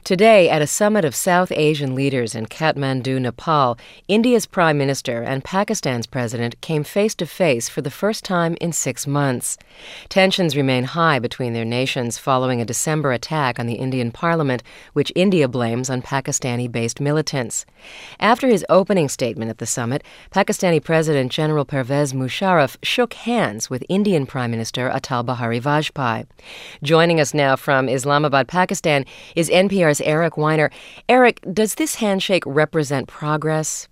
Today, at a summit of South Asian leaders in Kathmandu, Nepal, India's Prime Minister and Pakistan's President came face to face for the first time in 6 months. Tensions remain high between their nations following a December attack on the Indian Parliament, which India blames on Pakistani-based militants. After his opening statement at the summit, Pakistani President General Pervez Musharraf shook hands with Indian Prime Minister Atal Bihari Vajpayee. Joining us now from Islamabad, Pakistan, is NPR's Eric Weiner. Eric, does this handshake represent progress?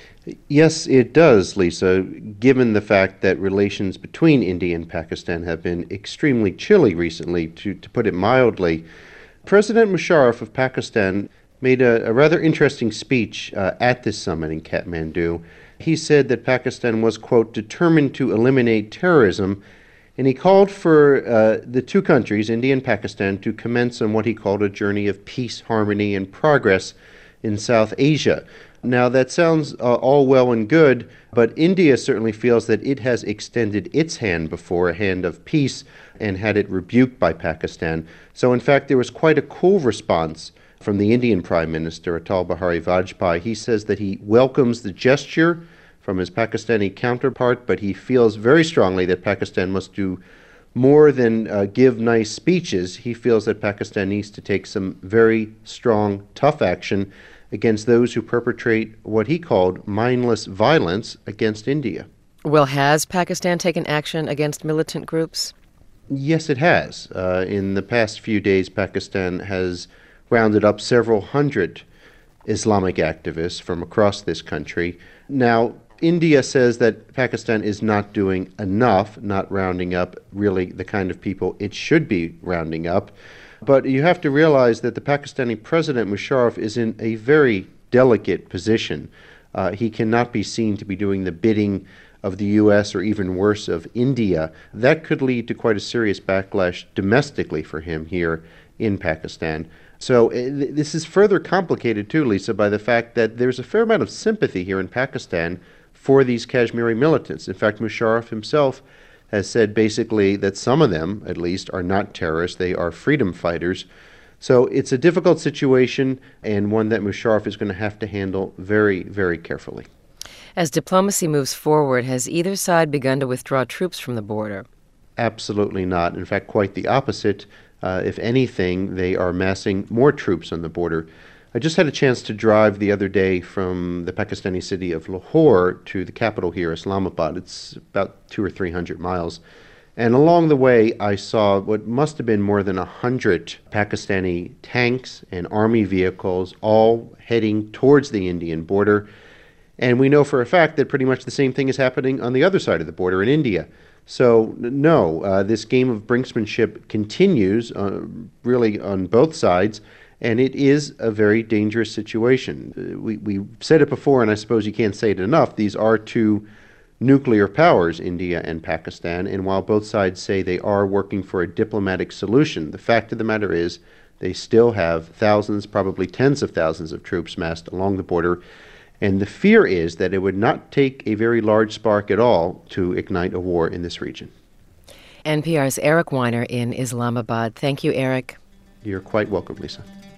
Yes, it does, Lisa, given the fact that relations between India and Pakistan have been extremely chilly recently, to put it mildly. President Musharraf of Pakistan made a rather interesting speech at this summit in Kathmandu. He said that Pakistan was, quote, determined to eliminate terrorism, and he called for the two countries, India and Pakistan, to commence on what he called a journey of peace, harmony, and progress in South Asia. Now, that sounds all well and good, but India certainly feels that it has extended its hand before, a hand of peace, and had it rebuked by Pakistan. So, in fact, there was quite a cool response from the Indian Prime Minister, Atal Bihari Vajpayee. He says that he welcomes the gesture from his Pakistani counterpart, but he feels very strongly that Pakistan must do more than give nice speeches. He feels that Pakistan needs to take some very strong, tough action against those who perpetrate what he called mindless violence against India. Well, has Pakistan taken action against militant groups? Yes, it has. In the past few days, Pakistan has rounded up several hundred Islamic activists from across this country. Now, India says that Pakistan is not doing enough, not rounding up really the kind of people it should be rounding up. But you have to realize that the Pakistani President Musharraf is in a very delicate position. He cannot be seen to be doing the bidding of the U.S. or even worse of India. That could lead to quite a serious backlash domestically for him here in Pakistan. So this is further complicated too, Lisa, by the fact that there's a fair amount of sympathy here in Pakistan for these Kashmiri militants. In fact, Musharraf himself has said basically that some of them, at least, are not terrorists. They are freedom fighters. So it's a difficult situation, and one that Musharraf is going to have to handle very, very carefully. As diplomacy moves forward, has either side begun to withdraw troops from the border? Absolutely not. In fact, quite the opposite. If anything, they are massing more troops on the border. I just had a chance to drive the other day from the Pakistani city of Lahore to the capital here, Islamabad. It's about 200 or 300 miles. And along the way, I saw what must have been more than 100 Pakistani tanks and army vehicles all heading towards the Indian border. And we know for a fact that pretty much the same thing is happening on the other side of the border in India. So, no, this game of brinksmanship continues really on both sides. And it is a very dangerous situation. We said it before, and I suppose you can't say it enough. These are two nuclear powers, India and Pakistan, and while both sides say they are working for a diplomatic solution, the fact of the matter is they still have thousands, probably tens of thousands of troops massed along the border, and the fear is that it would not take a very large spark at all to ignite a war in this region. NPR's Eric Weiner in Islamabad. Thank you, Eric. You're quite welcome, Lisa.